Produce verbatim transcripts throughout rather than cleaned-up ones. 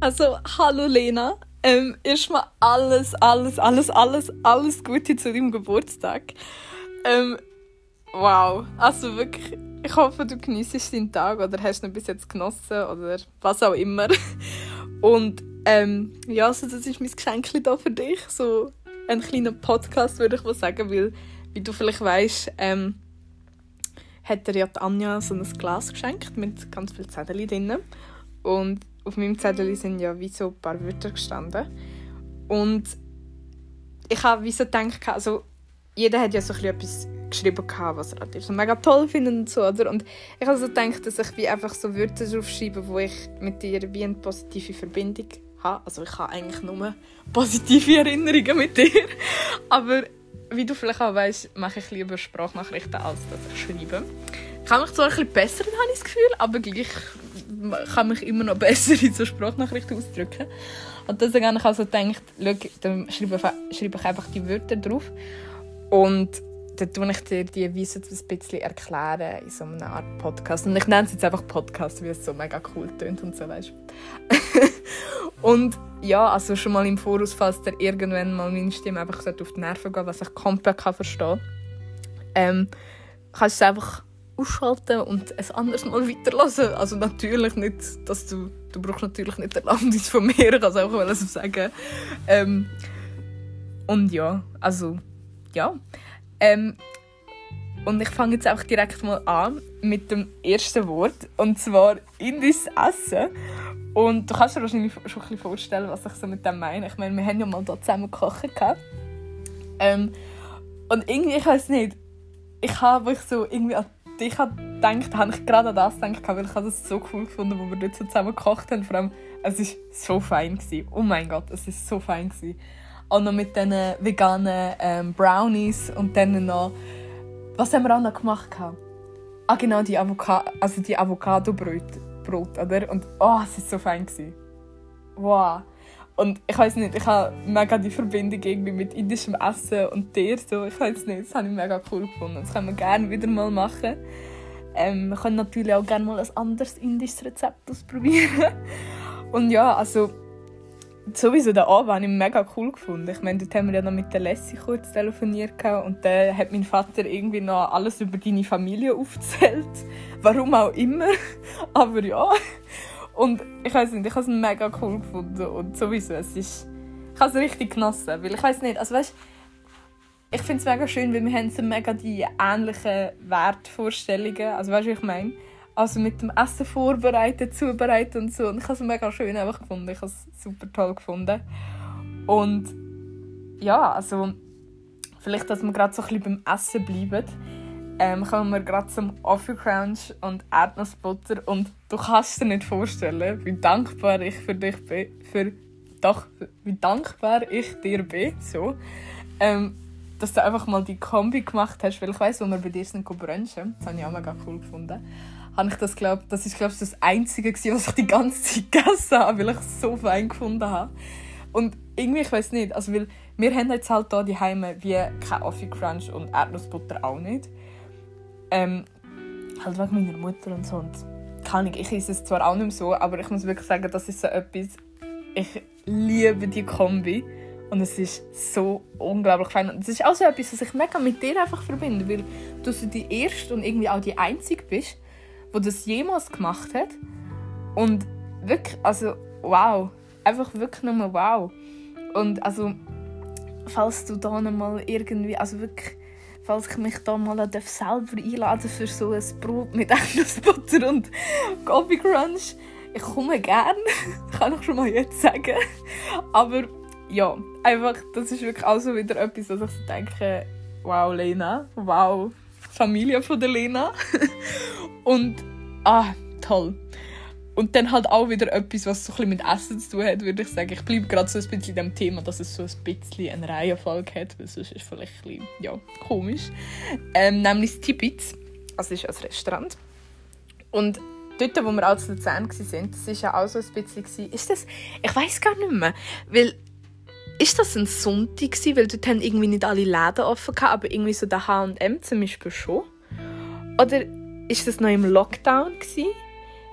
Also, hallo Lena. Ähm, erstmal alles, alles, alles, alles, alles Gute zu deinem Geburtstag. Ähm, wow. Also wirklich, ich hoffe, du genießt deinen Tag oder hast ihn bis jetzt genossen oder was auch immer. Und ähm, ja, also das ist mein Geschenk hier für dich. So ein kleiner Podcast, würde ich mal sagen, weil, wie du vielleicht weißt, ähm, hat dir ja die Anja so ein Glas geschenkt mit ganz vielen Zetteln drin. Und auf meinem Zettel sind ja wie so ein paar Wörter gestanden. Und ich habe wie so gedacht, also jeder hat ja so etwas geschrieben, was er halt so mega toll findet und so, oder? Und ich habe so gedacht, dass ich wie einfach so Wörter draufschreibe, wo ich mit dir wie eine positive Verbindung habe. Also ich habe eigentlich nur positive Erinnerungen mit dir. Aber wie du vielleicht auch weißt, mache ich lieber Sprachnachrichten, als dass ich schreibe. Ich kann mich zwar ein bisschen besser, habe ich das Gefühl, aber gleich kann mich immer noch besser in so Sprachnachrichten ausdrücken. Und deswegen habe ich also gedacht, schau, dann schreibe ich einfach die Wörter drauf und dann tue ich dir die wie so ein bisschen erklären in so einer Art Podcast. Und ich nenne es jetzt einfach Podcast, weil es so mega cool tönt und so, weißt du. Und ja, also schon mal im Voraus, falls dir irgendwann mal meine Stimme einfach auf die Nerven geht, was ich komplett verstehen kann, ähm, kannst du es einfach ausschalten und ein anderes Mal weiterhören. Also natürlich nicht, dass du, du brauchst natürlich nicht Erlaubnis von mir, ich kann es einfach so sagen. Ähm, und ja, also, ja. Ähm, und ich fange jetzt einfach direkt mal an mit dem ersten Wort, und zwar indisches Essen. Und du kannst dir wahrscheinlich schon ein bisschen vorstellen, was ich so mit dem meine. Ich meine, wir haben ja mal da zusammen gekocht. Ähm, und irgendwie, ich weiß nicht, ich habe mich so irgendwie an dich gedacht, habe ich gerade an das gedacht, weil ich das so cool gefunden, wo wir dort so zusammen gekocht haben. Vor allem, es war so fein gewesen. Oh mein Gott, es war so fein gewesen. Auch noch mit diesen veganen ähm, Brownies und dann noch, was haben wir auch noch gemacht? Ah genau, die, Avoca- also die Avocado-Brot, Brot, oder? Und oh, es war so fein gewesen. Wow. Und ich weiss nicht, ich habe mega die Verbindung irgendwie mit indischem Essen und dir so. Ich weiss nicht, das habe ich mega cool gefunden. Das können wir gerne wieder mal machen. Ähm, wir können natürlich auch gerne mal ein anderes indisches Rezept ausprobieren. Und ja, also sowieso den Abend habe ich mega cool gefunden. Ich meine, dort haben wir ja noch mit der Lessie kurz telefoniert und dann hat mein Vater irgendwie noch alles über deine Familie aufgezählt. Warum auch immer. Aber ja. Und ich weiss nicht, ich habe es mega cool gefunden und sowieso, es ist, ich habe es richtig genossen, weil ich weiss nicht, also weißt, ich finde es mega schön, weil wir haben so mega die ähnlichen Wertvorstellungen, also weißt du, was ich meine? Also mit dem Essen vorbereiten, zubereiten und so, und ich habe es mega schön einfach gefunden, ich habe es super toll gefunden. Und ja, also vielleicht, dass wir gerade so ein bisschen beim Essen bleiben, Ähm, kommen wir gerade zum Off Crunch und Erdnussbutter, und du kannst dir nicht vorstellen, wie dankbar ich für dich bin, für, doch, wie dankbar ich dir bin, so, ähm, dass du einfach mal die Kombi gemacht hast, weil ich weiss, wo wir bei dir sind brunchen, das habe ich auch mega cool gefunden, habe ich das glaubt, das ist glaube ich das Einzige gewesen, was ich die ganze Zeit gegessen habe, weil ich es so fein gefunden habe. Und irgendwie, ich weiss nicht, also weil wir haben jetzt halt hier daheim wie kein Off Crunch und Erdnussbutter auch nicht. Ähm, halt wegen meiner Mutter und so. Und kann ich, ich esse es zwar auch nicht mehr so, aber ich muss wirklich sagen, das ist so etwas, ich liebe die Kombi und es ist so unglaublich fein. Und es ist auch so etwas, was ich mega mit dir einfach verbinde, weil du so die erste und irgendwie auch die einzige bist, die das jemals gemacht hat. Und wirklich, also wow, einfach wirklich nur wow. Und also, falls du da noch mal irgendwie, also wirklich, falls ich mich da mal selber einladen für so ein Brot mit Erdnussbutter und Coffee Crunch, ich komme gerne, kann ich schon mal jetzt sagen. Aber ja, einfach, das ist wirklich auch so wieder etwas, was ich so denke, wow Lena, wow, Familie von der Lena. Und ah, toll. Und dann halt auch wieder etwas, was so ein bisschen mit Essen zu tun hat, würde ich sagen. Ich bleibe gerade so ein bisschen in dem Thema, dass es so ein bisschen eine Reihenfolge hat, weil sonst ist es vielleicht ein bisschen, ja, komisch. Ähm, nämlich das Tipitz, also das ist ein Restaurant. Und dort, wo wir auch zu Luzern waren, das war ja auch so ein bisschen, ist das, ich weiss gar nicht mehr, weil, ist das ein Sonntag gewesen, weil dort haben irgendwie nicht alle Läden offen gehabt, aber irgendwie so der H und M zum Beispiel schon? Oder ist das noch im Lockdown gewesen?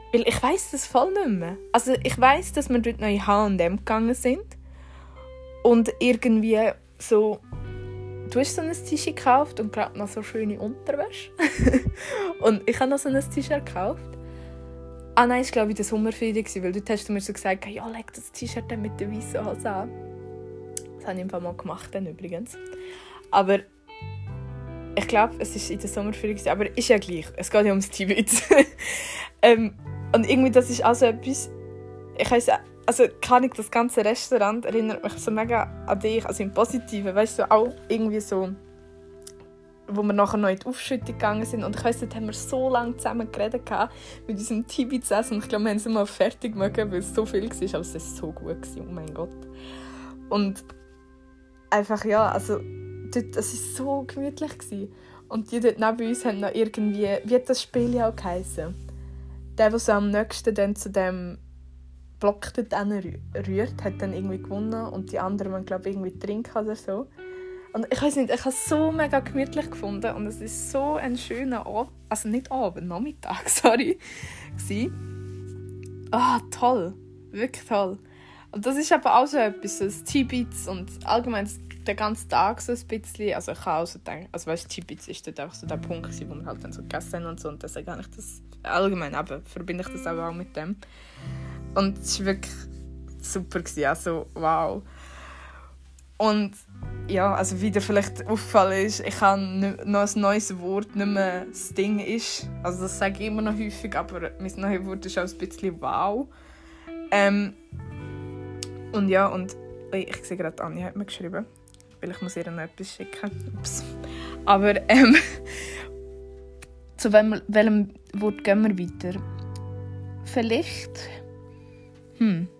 Weil ich weiss das voll nicht mehr. Also ich weiss, dass wir dort noch in H und M gegangen sind. Und irgendwie so... Du hast so ein T-Shirt gekauft und gerade noch so schöne Unterwäsche. Und ich habe noch so ein T-Shirt gekauft. Ah nein, das war glaube ich der Sommerferien, weil dort hast du mir so gesagt, ja, leg das T-Shirt mit der weißen Hose an. Das habe ich einfach mal gemacht dann übrigens. Aber ich glaube, es war in der Sommerferien, aber ist ja gleich. Es geht ja ums Tibet. ähm, und irgendwie, das ist also etwas... Ich weiss, also kann ich das ganze Restaurant erinnert mich so mega an dich, also im Positiven, weißt du, auch irgendwie so, wo wir nachher noch in die Aufschüttung gegangen sind und ich weiss, dort haben wir so lange zusammen geredet mit unserem Tibet-Essen und ich glaube, wir haben es immer fertig mögen, weil es so viel war, aber es war so gut, oh mein Gott. Und einfach, ja, also dort, es war so gemütlich gewesen. Und die dort neben uns haben noch irgendwie, wie hat das Spiel ja auch geheissen? Der, der so am nächsten dann zu dem Block dort rührt, hat dann irgendwie gewonnen und die anderen haben, glaube ich, irgendwie trinken oder so. Und ich weiß nicht, ich habe es so mega gemütlich gefunden und es war so ein schöner Abend, also nicht Abend, Nachmittag, sorry, gewesen. Ah, toll, wirklich toll. Und das ist aber auch so etwas, so das Tibets und allgemein der ganze Tag so ein bisschen, also ich habe auch so gedacht, also weißt, Tibets ist dort einfach so der Punkt, wo wir halt dann so gegessen haben und so und deswegen habe ich das, allgemein aber verbinde ich das auch mit dem. Und es war wirklich super, also wow. Und ja, also wie dir vielleicht aufgefallen ist, ich habe noch ein neues Wort, nicht mehr das Ding ist. Also das sage ich immer noch häufig, aber mein neues Wort ist auch ein bisschen wow. Ähm, und ja, und ich sehe gerade, Anni hat mir geschrieben, weil ich muss ihr noch etwas schicken. Ups. Aber ähm, zu welchem, welchem Wort gehen wir weiter? Vielleicht... Hm.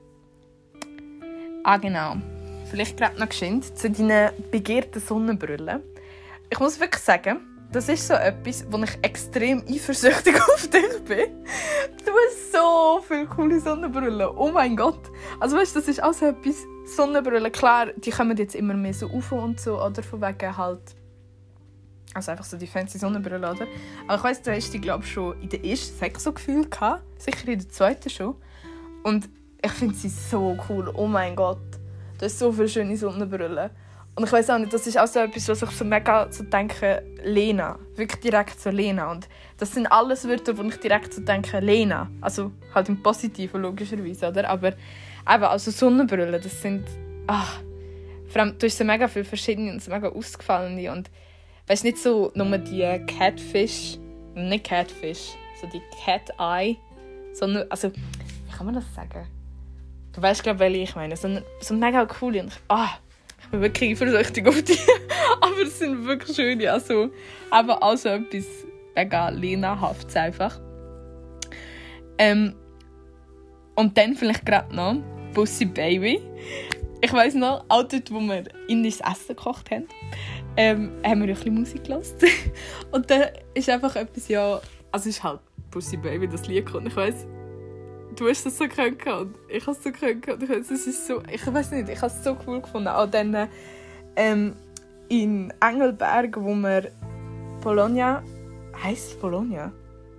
Ah, genau. Vielleicht gerade noch geschwind zu deinen begehrten Sonnenbrillen. Ich muss wirklich sagen, das ist so etwas, wo ich extrem eifersüchtig auf dich bin. Du hast so viele coole Sonnenbrillen. Oh mein Gott. Also weißt du, das ist auch so etwas, Sonnenbrillen, klar, die kommen jetzt immer mehr so auf und so, oder von wegen halt, also einfach so die fancy Sonnenbrillen, oder? Aber ich weiss, du hast die, glaube ich, schon in der ersten Sek so Gefühl gehabt, sicher in der zweiten schon. Und ich finde sie so cool, oh mein Gott. Du hast so viele schöne Sonnenbrillen. Und ich weiss auch nicht, das ist auch so etwas, was ich so mega so denke, Lena. Wirklich direkt so Lena. Und das sind alles Wörter, wo ich direkt so denke, Lena. Also halt im Positiven logischerweise, oder? Aber eben, also Sonnenbrillen, das sind, ach, vor allem, du hast so mega viele verschiedene und so mega ausgefallene. Und weißt nicht so nur die Catfish, nicht Catfish, so die Cat Eye, sondern, also, wie kann man das sagen? Du weißt, glaube ich, welche ich meine. So, so mega coole. Und ich, ah, ich bin wirklich eifersüchtig auf die. Aber es sind wirklich schöne. Also, aber auch so etwas mega Lena-haftes einfach. Ähm, und dann vielleicht gerade noch Pussy Baby. Ich weiss noch, auch dort, wo wir indisches Essen gekocht haben, ähm, haben wir ein bisschen Musik gehört. Und dann ist einfach etwas, ja, also es ist halt Pussy Baby, das Lied. Und ich weiss, du hast das so können und ich habe es so können und ich weiss, es ist so, ich weiss nicht, ich habe es so cool gefunden. Auch dann ähm, in Engelberg, wo wir Bologna, heisst es Bologna?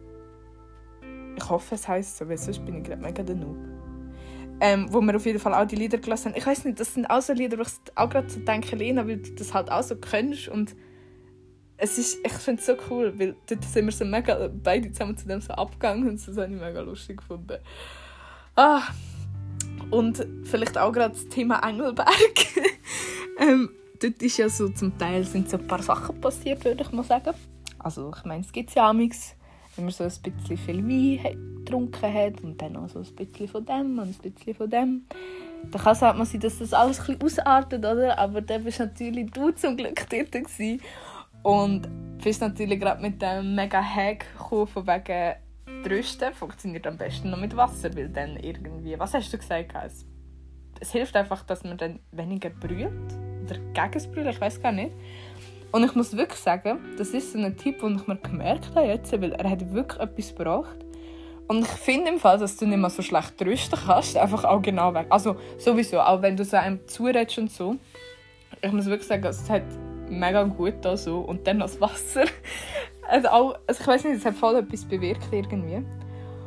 Ich hoffe, es heisst so, weil sonst bin ich gerade mega der Noob. Ähm, wo wir auf jeden Fall auch die Lieder gelassen haben. Ich weiss nicht, das sind auch so Lieder, wo ich auch gerade so denke, Lena, weil du das halt auch so kennst und es ist, ich finde es so cool, weil dort sind wir so mega beide zusammen zu dem so abgegangen und das habe ich mega lustig gefunden. Ah, und vielleicht auch gerade das Thema Engelberg. ähm, dort ist ja so, zum Teil sind so ein paar Sachen passiert, würde ich mal sagen. Also ich meine, es gibt ja amigs, wenn man so ein bisschen viel Wein getrunken hat und dann auch so ein bisschen von dem und ein bisschen von dem. Dann kann es halt mal sein, dass das alles ein bisschen ausartet, oder? Aber dann bist natürlich du zum Glück dort gewesen. Und bist natürlich gerade mit dem mega Hack gekommen, von wegen Trösten funktioniert am besten noch mit Wasser, weil dann irgendwie, was hast du gesagt? Es, es hilft einfach, dass man dann weniger brüllt oder gegen das Brüllen, ich weiß gar nicht. Und ich muss wirklich sagen, das ist so ein Tipp, den ich mir gemerkt habe jetzt, weil er hat wirklich etwas gebracht. Und ich finde im Fall, dass du nicht mehr so schlecht trösten kannst, einfach auch genau weg. Also sowieso, auch wenn du so einem zuredest und so. Ich muss wirklich sagen, es hat mega gut da so. Und dann das Wasser. Also, auch, also ich weiß nicht, es hat voll etwas bewirkt irgendwie.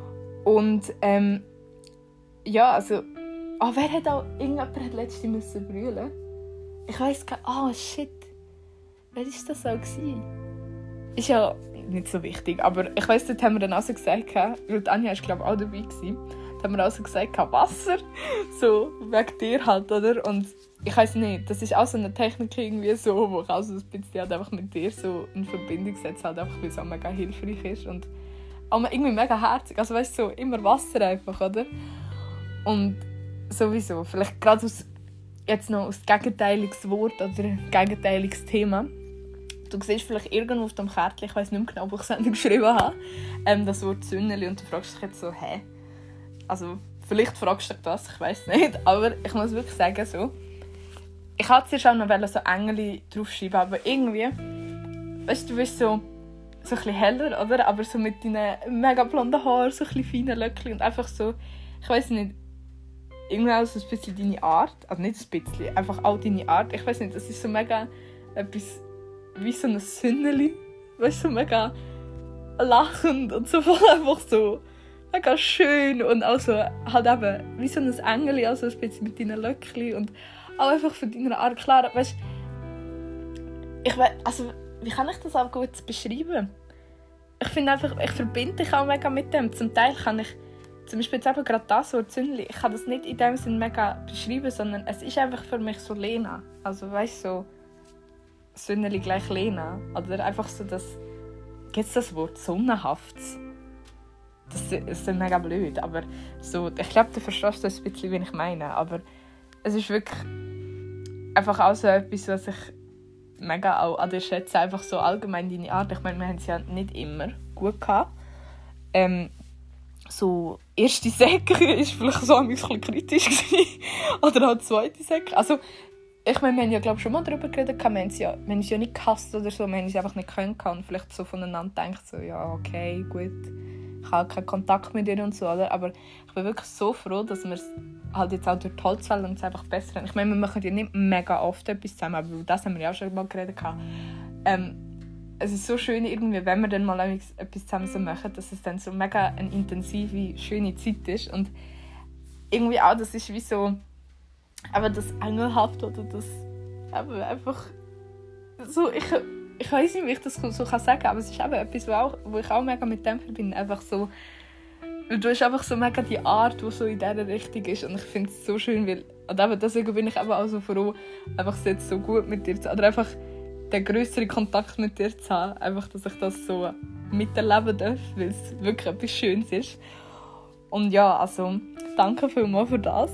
Und ähm, ja, also... Ah, oh, wer hat auch... Irgendjemand hat letztens müssen brüllen. Ich weiss gar nicht... Ah, oh, shit. Wer war das auch? Gewesen? Ist ja nicht so wichtig, aber ich weiss, dort haben wir dann auch so gesagt, weil Anja war, glaube ich, auch dabei gewesen, da haben wir auch so gesagt, Wasser, so wegen dir halt, oder? Und ich weiss nicht, das ist auch so eine Technik irgendwie so, wo ich auch so ein bisschen halt einfach mit dir so in Verbindung setze, halt einfach, weil es auch mega hilfreich ist und auch irgendwie mega herzig, also weißt du, so immer Wasser einfach, oder? Und sowieso, vielleicht gerade aus, jetzt noch aus gegenteiliges Wort oder gegenteiliges Thema. Du siehst vielleicht irgendwo auf dem Kärtchen, ich weiss nicht mehr genau, wo ich es geschrieben habe, ähm, das Wort Sünneli und du fragst dich jetzt so, hä? Also, vielleicht fragst du dich das, ich weiss nicht, aber ich muss wirklich sagen, so, ich wollte zuerst auch noch so Engel draufschreiben, aber irgendwie, weißt du, du bist so, so ein bisschen heller, oder? Aber so mit deinen mega blonden Haaren, so ein bisschen feinen Löckchen und einfach so, ich weiss nicht, irgendwie auch so ein bisschen deine Art, also nicht ein bisschen, einfach auch deine Art, ich weiss nicht, das ist so mega etwas wie so ein Sünneli, weißt du, so mega lachend und so einfach so mega schön und auch so halt eben wie so ein Engel, also ein bisschen mit deinen Löckchen und auch einfach von deiner Art, klar, weißt ich weiss, also wie kann ich das auch gut beschreiben? Ich finde einfach, ich verbinde dich auch mega mit dem, zum Teil kann ich zum Beispiel jetzt eben gerade das Wort Sünneli, ich kann das nicht in dem Sinne mega beschreiben, sondern es ist einfach für mich so Lena, also weißt du, so Sünneli gleich Lena. Oder einfach so das... Gibt es das Wort? Sonnenhaft? Das ist mega blöd, aber so... Ich glaube, du verstehst das ein bisschen, wie ich meine. Aber es ist wirklich... Einfach auch so etwas, was ich mega auch an dir schätze. Einfach so allgemein deine Art. Ich meine, wir haben es ja nicht immer gut gehabt. Ähm, so... Erste Säcke war vielleicht so ein bisschen kritisch. Oder auch zweite Säcke. Also... Ich meine, wir haben ja glaub, schon mal darüber geredet, wir haben es ja, wir haben es ja nicht gehasst oder so, wir haben es einfach nicht können und vielleicht so voneinander denkt, so, ja, okay, gut, ich habe keinen Kontakt mit dir und so, oder? Aber ich bin wirklich so froh, dass wir es halt jetzt auch durch die Holzfälle und es einfach besser haben. Ich meine, wir machen ja nicht mega oft etwas zusammen, aber über das haben wir ja auch schon mal geredet. Ähm, es ist so schön, irgendwie, wenn wir dann mal etwas zusammen so machen, dass es dann so mega eine intensive, schöne Zeit ist und irgendwie auch, das ist wie so... Aber das Engelhaft oder das aber einfach so, ich, ich weiß nicht, wie ich das so kann sagen, aber es ist eben etwas, wo, auch, wo ich auch mega mit dem verbinde. Einfach so, du hast einfach so mega die Art, die so in dieser Richtung ist und ich finde es so schön, weil und eben deswegen bin ich eben auch so froh, einfach jetzt so gut mit dir zu oder einfach den grösseren Kontakt mit dir zu haben, einfach, dass ich das so miterleben darf, weil es wirklich etwas Schönes ist. Und ja, also, danke vielmals für das.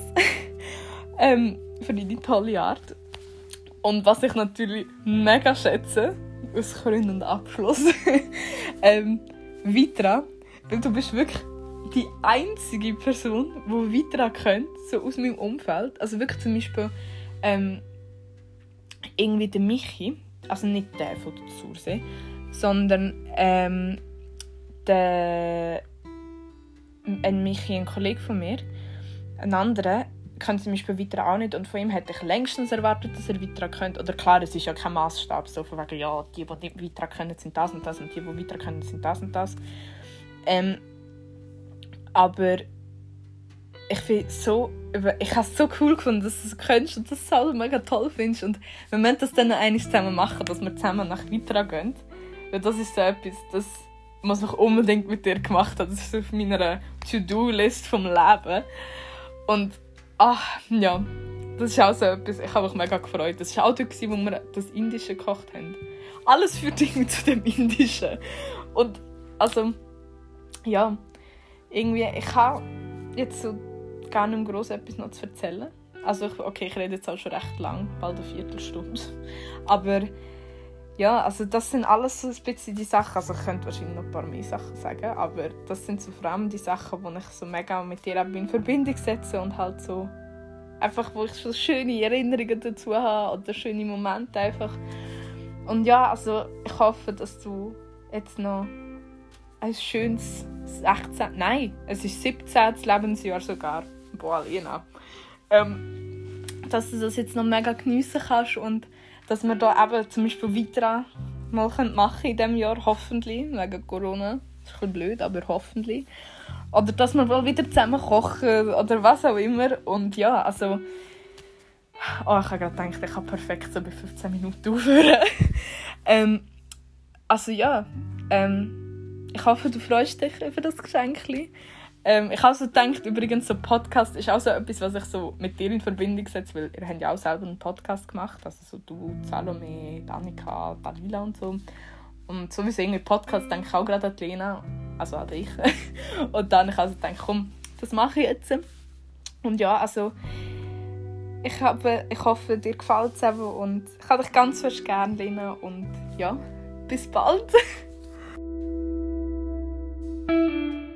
Ähm, für deine tolle Art. Und was ich natürlich mega schätze, aus krönendem Abschluss, ähm, Vitra, weil du bist wirklich die einzige Person, die Vitra kennt, so aus meinem Umfeld. Also wirklich zum Beispiel ähm, irgendwie der Michi, also nicht der von der Sursee, sondern ähm, der ein Michi, ein Kollege von mir, ein anderer, kennt zum Beispiel Vitra auch nicht und von ihm hätte ich längstens erwartet, dass er Vitra kennt. Oder klar, es ist ja kein Massstab, so von wegen, ja, die, die nicht Vitra können, sind das und das und die, die Vitra können, sind das und das. Ähm, aber ich finde so, ich habe es so cool gefunden, dass du es kennst und dass du es auch mega toll findest und wir müssen das dann einmal zusammen machen, dass wir zusammen nach Vitra gehen. Weil das ist so etwas, das muss ich unbedingt mit dir gemacht haben. Das ist so auf meiner To-Do-List vom Leben. Und ach, ja, das ist auch so etwas, ich habe mich mega gefreut. Das war auch dort, wo wir das Indische gekocht haben. Alles führt irgendwie zu dem Indischen. Und also, ja, irgendwie, ich habe jetzt so gar nicht mehr gross etwas noch zu erzählen. Also, ich, okay, ich rede jetzt auch schon recht lang, bald eine Viertelstunde. Aber ja, also das sind alles so ein bisschen die Sachen. Also ich könnte wahrscheinlich noch ein paar mehr Sachen sagen, aber das sind so vor allem die Sachen, die ich so mega mit dir in Verbindung setze und halt so einfach, wo ich so schöne Erinnerungen dazu habe oder schöne Momente einfach. Und ja, also ich hoffe, dass du jetzt noch ein schönes sechzehn, nein, es ist siebzehntes Lebensjahr sogar, boah, Lena, ähm, dass du das jetzt noch mega geniessen kannst und dass wir da eben zum Beispiel Vitra mal machen in diesem Jahr, hoffentlich, wegen Corona. ist ein bisschen blöd, aber hoffentlich. Oder dass wir wohl wieder zusammen kochen oder was auch immer. Und ja, also... Oh, ich habe gerade gedacht, ich kann perfekt so bei fünfzehn Minuten aufhören. ähm, also ja, ähm, ich hoffe, du freust dich über das Geschenk. Ähm, ich habe so gedacht, übrigens, so Podcast ist auch so etwas, was ich so mit dir in Verbindung setze, weil ihr habt ja auch selber einen Podcast gemacht, also so du, Salome, Danica, Dalila und so. Und sowieso irgendwie Podcast denke ich auch gerade an die Lena, also an dich. Und dann habe ich also gedacht, komm, das mache ich jetzt. Und ja, also ich, habe, ich hoffe, dir gefällt es eben und ich habe dich ganz fest gerne, Lena. Und ja, bis bald.